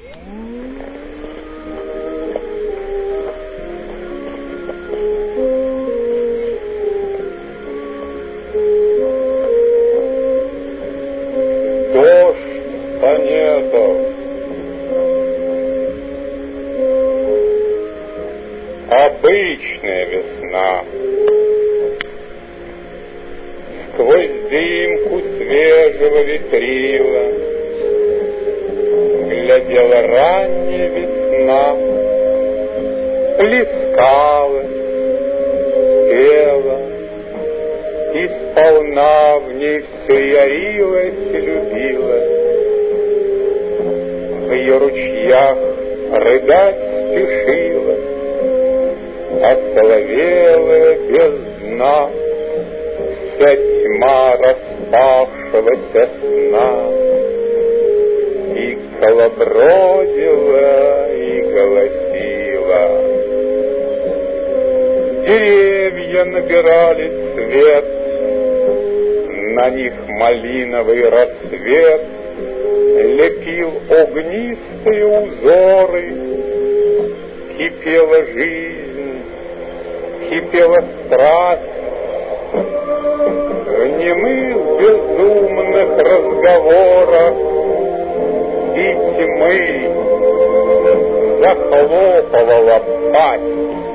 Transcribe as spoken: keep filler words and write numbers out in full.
Обычная весна. Сквозь дымку свежего ветрила глядела ранняя весна, плескалась, пела, и сполна в ней все ярилась и любила. В ее ручьях рыдать спешила осоловелая без дна, вся тьма распавшегося сна, и колобродила, и голосила. Деревья набирали цвет, на них малиновый рассвет лепил огнистые узоры. Кипела жизнь, кипела страсть, в немых безумных разговорах и тьмы захлопывала пасть.